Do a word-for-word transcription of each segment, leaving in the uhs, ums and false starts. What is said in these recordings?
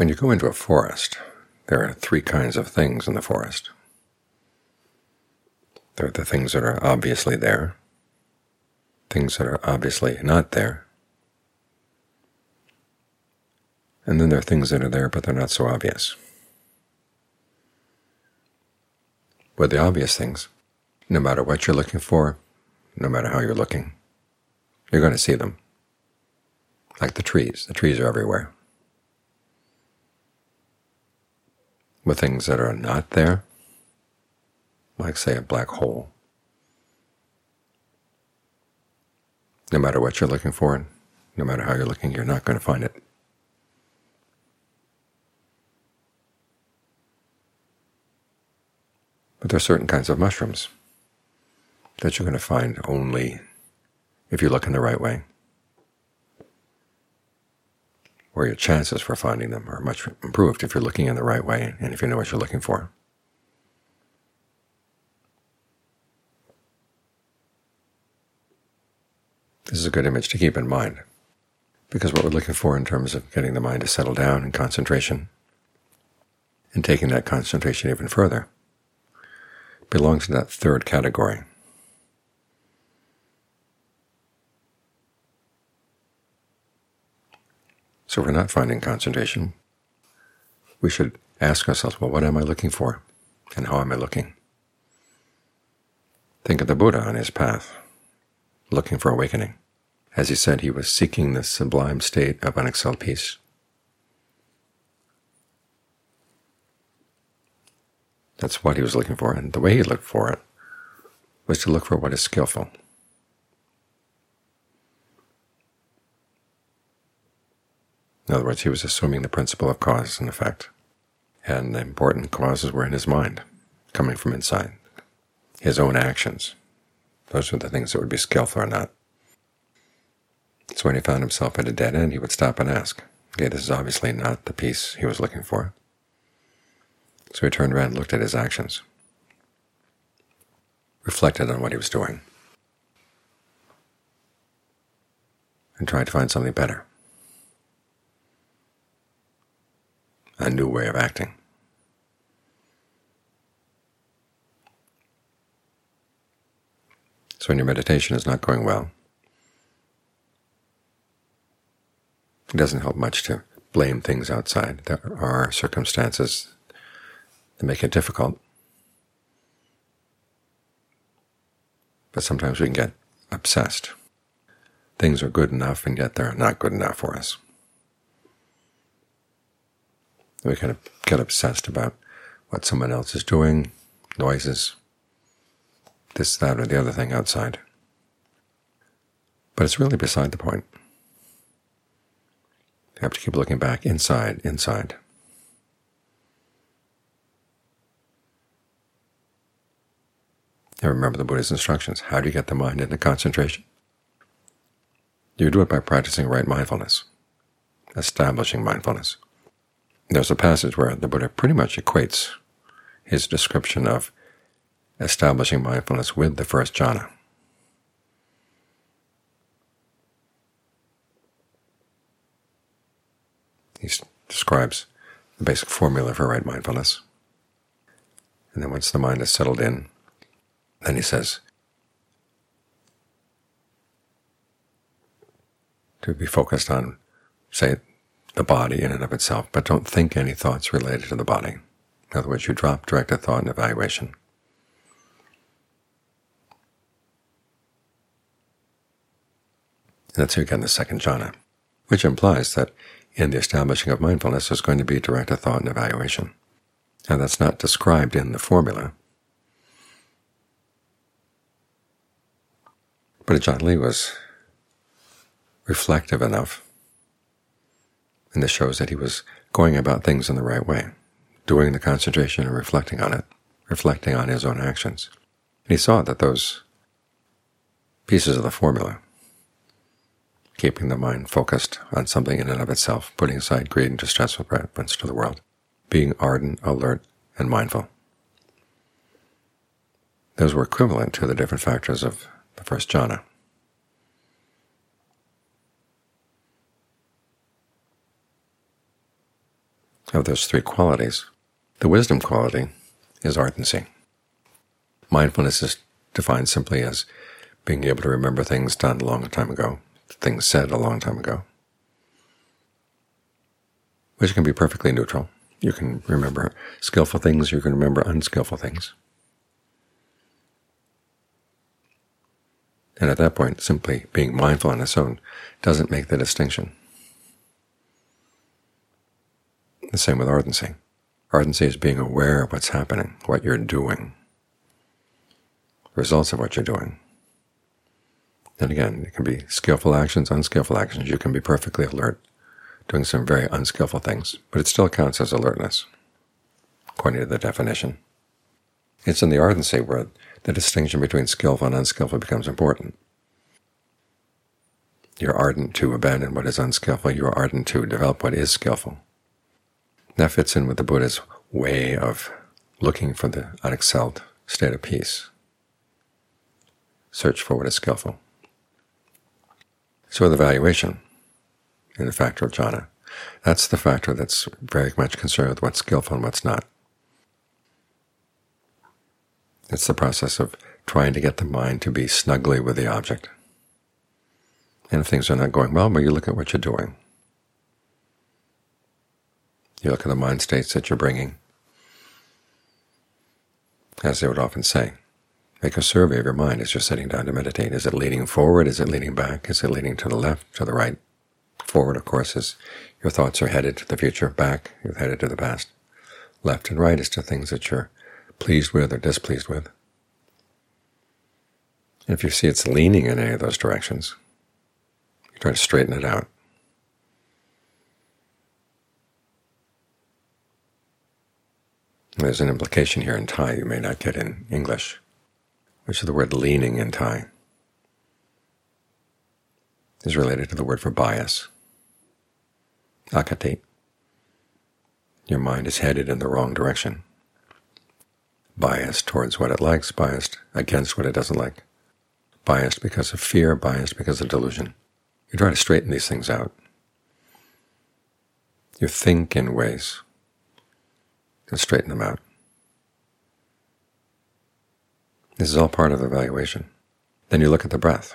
When you go into a forest, there are three kinds of things in the forest. There are the things that are obviously there, things that are obviously not there, and then there are things that are there but they're not so obvious. With the obvious things, no matter what you're looking for, no matter how you're looking, you're going to see them. Like the trees. The trees are everywhere. With things that are not there, like, say, a black hole, no matter what you're looking for, no matter how you're looking, you're not going to find it. But there are certain kinds of mushrooms that you're going to find only if you look in the right way, or your chances for finding them are much improved if you're looking in the right way and if you know what you're looking for. This is a good image to keep in mind, because what we're looking for in terms of getting the mind to settle down in concentration and taking that concentration even further belongs to that third category. So if we're not finding concentration, we should ask ourselves, well, what am I looking for, and how am I looking? Think of the Buddha on his path, looking for awakening. As he said, he was seeking the sublime state of unexcelled peace. That's what he was looking for, and the way he looked for it was to look for what is skillful. In other words, he was assuming the principle of cause and effect, and the important causes were in his mind, coming from inside, his own actions. Those were the things that would be skillful or not. So when he found himself at a dead end, he would stop and ask, okay, this is obviously not the peace he was looking for. So he turned around and looked at his actions, reflected on what he was doing, and tried to find something better, a new way of acting. So when your meditation is not going well, it doesn't help much to blame things outside. There are circumstances that make it difficult, but sometimes we can get obsessed. Things are good enough, and yet they're not good enough for us. We kind of get obsessed about what someone else is doing, noises, this, that, or the other thing outside. But it's really beside the point. You have to keep looking back inside, inside. And remember the Buddha's instructions. How do you get the mind into concentration? You do it by practicing right mindfulness, establishing mindfulness. There's a passage where the Buddha pretty much equates his description of establishing mindfulness with the first jhana. He describes the basic formula for right mindfulness. And then once the mind is settled in, then he says to be focused on, say, the body in and of itself, but don't think any thoughts related to the body. In other words, you drop directed thought and evaluation. And that's how you get in the second jhana, which implies that in the establishing of mindfulness there's going to be directed thought and evaluation. And that's not described in the formula. But Ajaan Lee was reflective enough, and this shows that he was going about things in the right way, doing the concentration and reflecting on it, reflecting on his own actions. And he saw that those pieces of the formula, keeping the mind focused on something in and of itself, putting aside greed and distressful preference to the world, being ardent, alert, and mindful, those were equivalent to the different factors of the first jhana. of those three qualities, the wisdom quality is ardency. Mindfulness is defined simply as being able to remember things done a long time ago, things said a long time ago, which can be perfectly neutral. You can remember skillful things, you can remember unskillful things. And at that point, simply being mindful on its own doesn't make the distinction. The same with ardency. Ardency is being aware of what's happening, what you're doing, results of what you're doing. And again, it can be skillful actions, unskillful actions. You can be perfectly alert, doing some very unskillful things, but it still counts as alertness, according to the definition. It's in the ardency where the distinction between skillful and unskillful becomes important. You're ardent to abandon what is unskillful. You're ardent to develop what is skillful. That fits in with the Buddha's way of looking for the unexcelled state of peace. Search for what is skillful. So the evaluation in the factor of jhana, that's the factor that's very much concerned with what's skillful and what's not. It's the process of trying to get the mind to be snugly with the object. And if things are not going well, well, you look at what you're doing. You look at the mind states that you're bringing. As they would often say, make a survey of your mind as you're sitting down to meditate. Is it leaning forward? Is it leaning back? Is it leaning to the left, to the right? Forward, of course, is your thoughts are headed to the future. Back, you're headed to the past. Left and right is to things that you're pleased with or displeased with. And if you see it's leaning in any of those directions, you try to straighten it out. There's an implication here in Thai you may not get in English, which is the word leaning in Thai is related to the word for bias, akati. Your mind is headed in the wrong direction, biased towards what it likes, biased against what it doesn't like, biased because of fear, biased because of delusion. You try to straighten these things out. You think in ways to straighten them out. This is all part of evaluation. Then you look at the breath.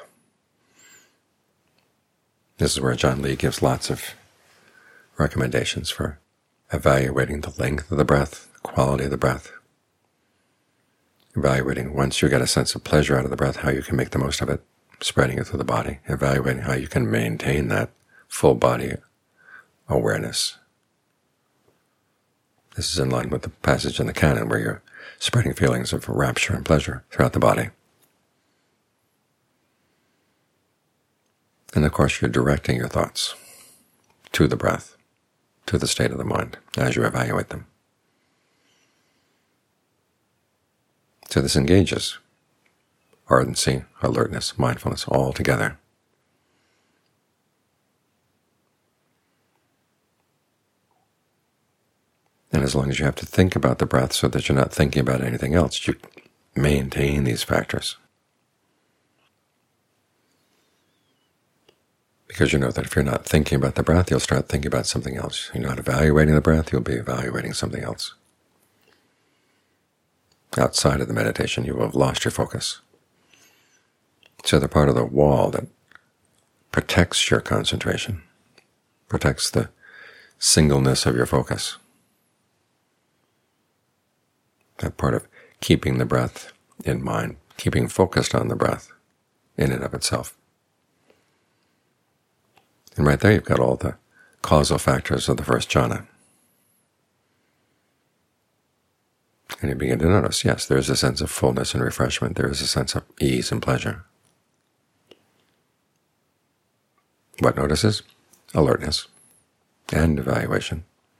This is where Ajaan Lee gives lots of recommendations for evaluating the length of the breath, the quality of the breath, evaluating once you get a sense of pleasure out of the breath, how you can make the most of it, spreading it through the body, evaluating how you can maintain that full body awareness. This is in line with the passage in the canon where you're spreading feelings of rapture and pleasure throughout the body. And of course you're directing your thoughts to the breath, to the state of the mind as you evaluate them. So this engages ardency, alertness, mindfulness all together. And as long as you have to think about the breath so that you're not thinking about anything else, you maintain these factors. Because you know that if you're not thinking about the breath, you'll start thinking about something else. You're not evaluating the breath, you'll be evaluating something else. Outside of the meditation, you will have lost your focus. So the part of the wall that protects your concentration, protects the singleness of your focus, that part of keeping the breath in mind, keeping focused on the breath in and of itself. And right there you've got all the causal factors of the first jhana. And you begin to notice, yes, there is a sense of fullness and refreshment. There is a sense of ease and pleasure. What notices? Alertness and evaluation.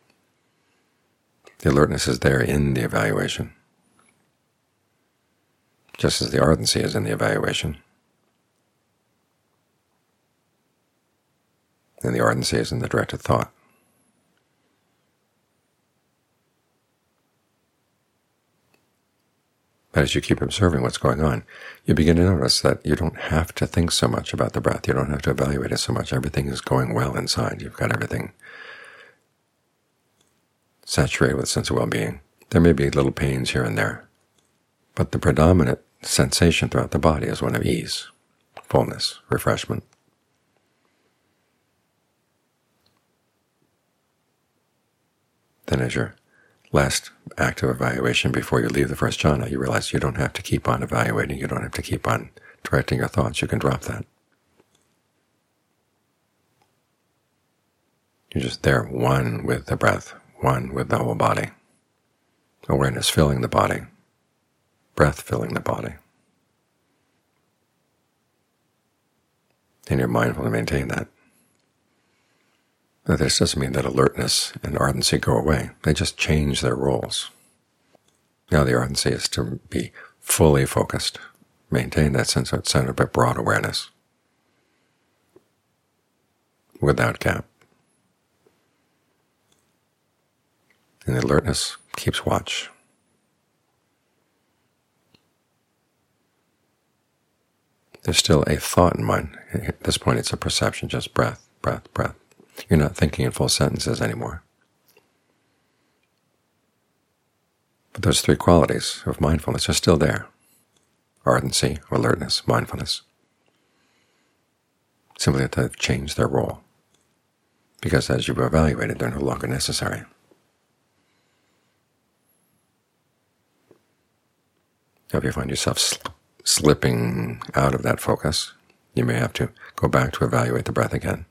The alertness is there in the evaluation, just as the ardency is in the evaluation. And the ardency is in the directed thought. But as you keep observing what's going on, you begin to notice that you don't have to think so much about the breath. You don't have to evaluate it so much. Everything is going well inside. You've got everything saturated with a sense of well-being. There may be little pains here and there, but the predominant sensation throughout the body is one of ease, fullness, refreshment. Then as your last act of evaluation before you leave the first jhana, you realize you don't have to keep on evaluating, you don't have to keep on directing your thoughts, you can drop that. You're just there, one with the breath, one with the whole body. Awareness filling the body, breath filling the body. And you're mindful to maintain that. But this doesn't mean that alertness and ardency go away. They just change their roles. Now the ardency is to be fully focused, maintain that sense of center but broad awareness, without gap. And the alertness keeps watch. There's still a thought in mind. At this point it's a perception, just breath, breath, breath. You're not thinking in full sentences anymore. But those three qualities of mindfulness are still there. Ardency, alertness, mindfulness. Simply that they've changed their role, because as you've evaluated, they're no longer necessary. Now if you find yourself sl slipping out of that focus, you may have to go back to evaluate the breath again.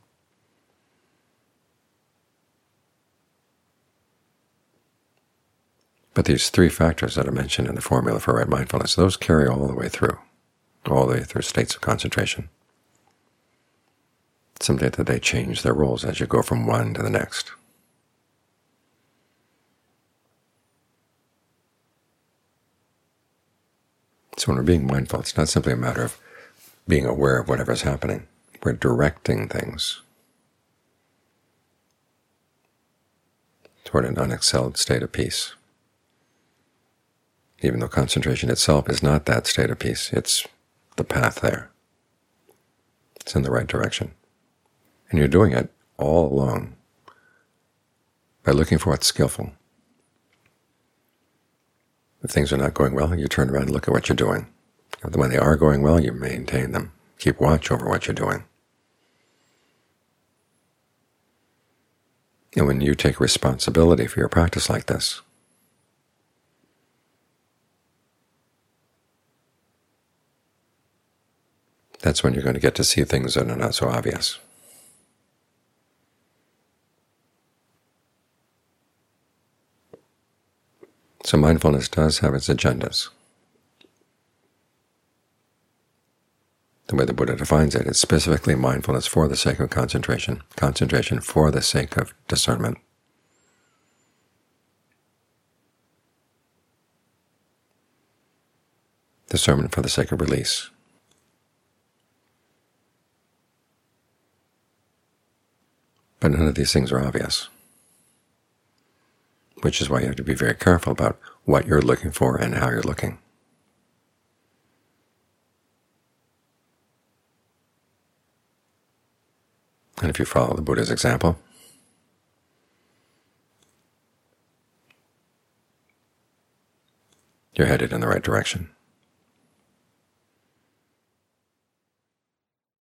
But these three factors that are mentioned in the formula for right mindfulness, those carry all the way through, all the way through states of concentration. Simply that they change their roles as you go from one to the next. So when we're being mindful, it's not simply a matter of being aware of whatever's happening. We're directing things toward an unexcelled state of peace. Even though concentration itself is not that state of peace, it's the path there. It's in the right direction. And you're doing it all along by looking for what's skillful. If things are not going well, you turn around and look at what you're doing. When they are going well, you maintain them. Keep watch over what you're doing. And when you take responsibility for your practice like this, that's when you're going to get to see things that are not so obvious. So mindfulness does have its agendas. The way the Buddha defines it, it's specifically mindfulness for the sake of concentration, concentration for the sake of discernment. Discernment for the sake of release. But none of these things are obvious, which is why you have to be very careful about what you're looking for and how you're looking. And if you follow the Buddha's example, you're headed in the right direction.